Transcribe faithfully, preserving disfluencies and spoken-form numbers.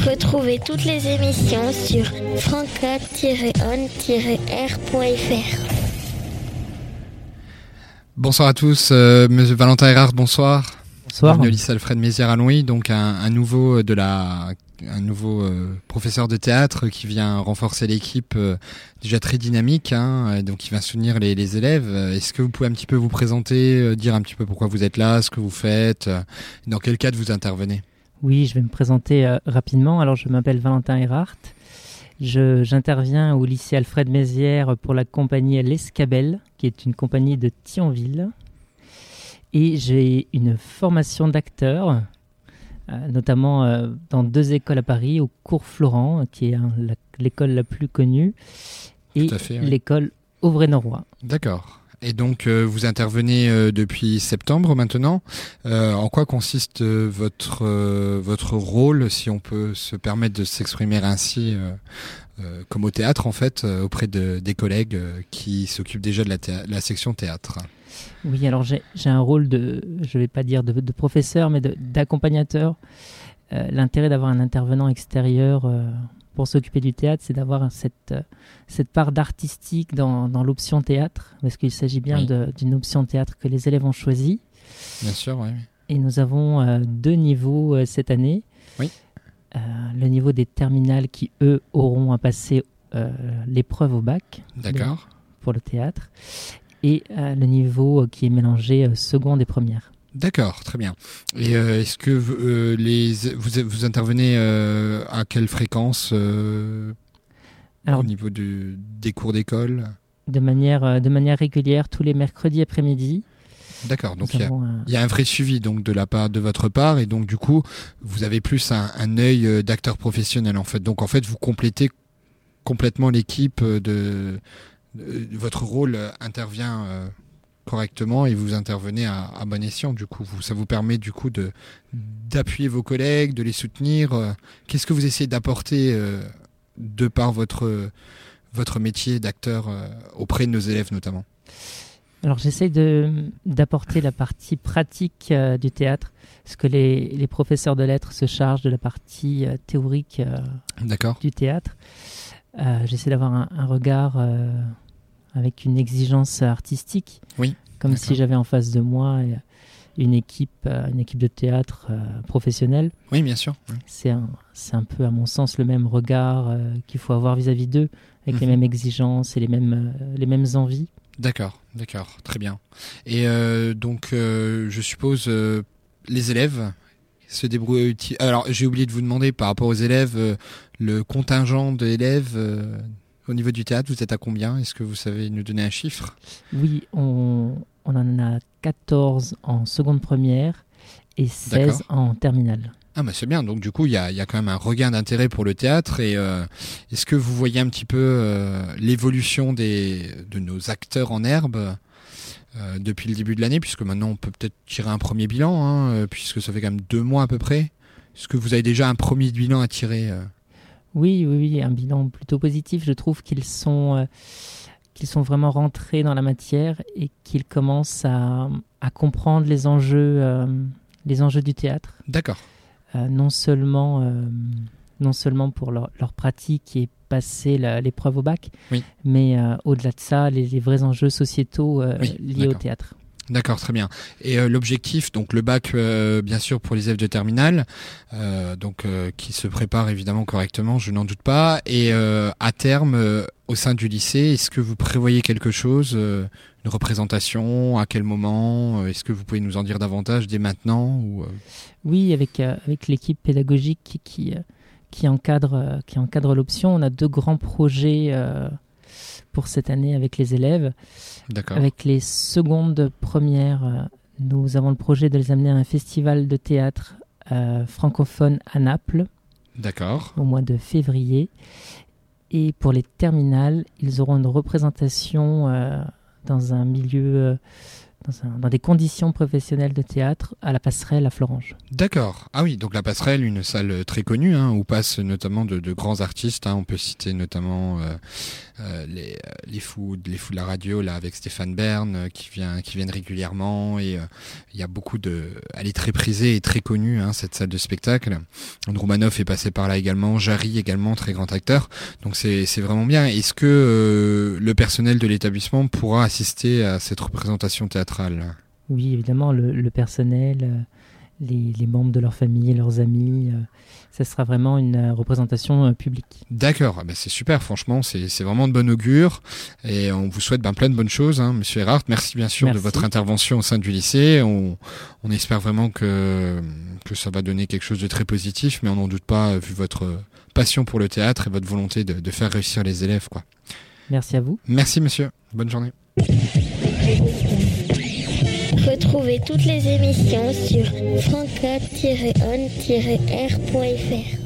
Retrouvez toutes les émissions sur franca tiret on tiret r point f r. Bonsoir à tous, euh, Monsieur Valentin Erard, bonsoir. Bonsoir. Bienvenue au lycée Alfred Mézières à Longwy, donc un, un nouveau de la, un nouveau euh, professeur de théâtre qui vient renforcer l'équipe euh, déjà très dynamique, hein, donc qui vient soutenir les, les élèves. Est-ce que vous pouvez un petit peu vous présenter, euh, dire un petit peu pourquoi vous êtes là, ce que vous faites, euh, dans quel cadre vous intervenez? Oui, je vais me présenter euh, rapidement. Alors, je m'appelle Valentin Erard. Je, j'interviens au lycée Alfred Mézières pour la compagnie L'Escabelle, qui est une compagnie de Thionville. Et j'ai une formation d'acteur, euh, notamment euh, dans deux écoles à Paris, au Cours Florent, qui est hein, la, l'école la plus connue, et fait, oui. l'école Auvray-Norrois. D'accord. Et donc, euh, vous intervenez euh, depuis septembre maintenant. Euh, en quoi consiste euh, votre euh, votre rôle, si on peut se permettre de s'exprimer ainsi, euh, euh, comme au théâtre en fait, euh, auprès de, des collègues euh, qui s'occupent déjà de la, théâ- la section théâtre? Oui, alors j'ai, j'ai un rôle de, je ne vais pas dire de, de professeur, mais de, d'accompagnateur. Euh, l'intérêt d'avoir un intervenant extérieur euh, pour s'occuper du théâtre, c'est d'avoir cette, euh, cette part d'artistique dans, dans l'option théâtre, parce qu'il s'agit bien Oui. de, d'une option théâtre que les élèves ont choisie. Bien sûr, oui. Et nous avons euh, deux niveaux euh, cette année. Oui. Euh, le niveau des terminales qui, eux, auront à passer euh, l'épreuve au bac. D'accord. de- pour le théâtre. Et euh, le niveau euh, qui est mélangé euh, seconde et première. D'accord, très bien. Et euh, est-ce que euh, les vous vous intervenez euh, à quelle fréquence euh, Alors, au niveau du, des cours d'école? de manière, euh, de manière régulière, tous les mercredis après-midi. D'accord, donc nous il y a avons un- Il y a un vrai suivi donc de la part de votre part, et donc du coup vous avez plus un, un œil euh, d'acteur professionnel en fait. Donc en fait vous complétez complètement l'équipe euh, de, de- votre rôle euh, intervient euh, correctement et vous intervenez à, à bon escient. Du coup vous, ça vous permet du coup de d'appuyer vos collègues, de les soutenir. euh. Qu'est-ce que vous essayez d'apporter euh, de par votre votre métier d'acteur euh, auprès de nos élèves notamment? Alors j'essaie de, d'apporter la partie pratique euh, du théâtre, parce que les, les professeurs de lettres se chargent de la partie euh, théorique euh, D'accord. du théâtre. Euh, j'essaie d'avoir un, un regard euh, avec une exigence artistique, Oui. comme D'accord. si j'avais en face de moi euh, une équipe, euh, une équipe de théâtre euh, professionnelle. Oui, bien sûr. Oui. C'est un, c'est un peu, à mon sens, le même regard euh, qu'il faut avoir vis-à-vis d'eux, avec les Mhm. mêmes exigences et les mêmes, euh, les mêmes envies. D'accord, d'accord, très bien. Et euh, donc, euh, je suppose, euh, les élèves se débrouillent. Alors, j'ai oublié de vous demander, par rapport aux élèves, euh, le contingent d'élèves euh, au niveau du théâtre, vous êtes à combien? Est-ce que vous savez nous donner un chiffre? Oui, on, on en a quatorze en seconde première et seize D'accord. en terminale. Ah bah c'est bien, donc du coup il y a, il y a quand même un regain d'intérêt pour le théâtre. Et euh, est-ce que vous voyez un petit peu euh, l'évolution des, de nos acteurs en herbe euh, depuis le début de l'année, puisque maintenant on peut peut-être tirer un premier bilan, hein, euh, puisque ça fait quand même deux mois à peu près. Est-ce que vous avez déjà un premier bilan à tirer euh Oui, oui, oui, un bilan plutôt positif. Je trouve qu'ils sont, euh, qu'ils sont vraiment rentrés dans la matière et qu'ils commencent à, à comprendre les enjeux, euh, les enjeux du théâtre. D'accord. Euh, non seulement, euh, non seulement pour leur, leur pratique et passer la- l'épreuve au bac, Oui. mais euh, au-delà de ça, les, les vrais enjeux sociétaux euh, Oui, liés au d'accord. théâtre. D'accord, très bien. Et euh, l'objectif, donc le bac, euh, bien sûr, pour les élèves de terminale, euh, donc euh, qui se préparent évidemment correctement, je n'en doute pas. Et euh, à terme, euh, au sein du lycée, est-ce que vous prévoyez quelque chose, euh, une représentation? À quel moment? Est-ce que vous pouvez nous en dire davantage dès maintenant ou, euh... Oui, avec, euh, avec l'équipe pédagogique qui, qui, euh, qui encadre, euh, qui encadre l'option, on a deux grands projets euh, pour cette année avec les élèves. D'accord. Avec les secondes premières, euh, nous avons le projet de les amener à un festival de théâtre euh, francophone à Naples D'accord. au mois de février. Et pour les terminales, ils auront une représentation euh, dans un milieu euh, dans, un, dans des conditions professionnelles de théâtre à la Passerelle à Florange. D'accord. Ah oui, donc la Passerelle, une salle très connue, hein, où passent notamment de, de grands artistes. Hein. On peut citer notamment euh, euh, les, les fous, les fous de la radio, là, avec Stéphane Bern, euh, qui vient, qui viennent régulièrement. Et il euh, y a beaucoup de, elle est très prisée et très connue, hein, cette salle de spectacle. Roumanoff est passé par là également, Jarry également, très grand acteur. Donc c'est, c'est vraiment bien. Est-ce que euh, le personnel de l'établissement pourra assister à cette représentation théâtrale? Oui, évidemment, le, le personnel, euh, les, les membres de leur famille, leurs amis, euh, ça sera vraiment une euh, représentation euh, publique. D'accord, ben c'est super, franchement, c'est, c'est vraiment de bon augure et on vous souhaite ben, plein de bonnes choses, hein, Monsieur Erhardt. Merci bien sûr Merci. de votre intervention au sein du lycée. On, on espère vraiment que, que ça va donner quelque chose de très positif, mais on n'en doute pas, vu votre passion pour le théâtre et votre volonté de, de faire réussir les élèves, quoi. Merci à vous. Merci monsieur, bonne journée. Retrouvez toutes les émissions sur franca tiret on tiret r point f r.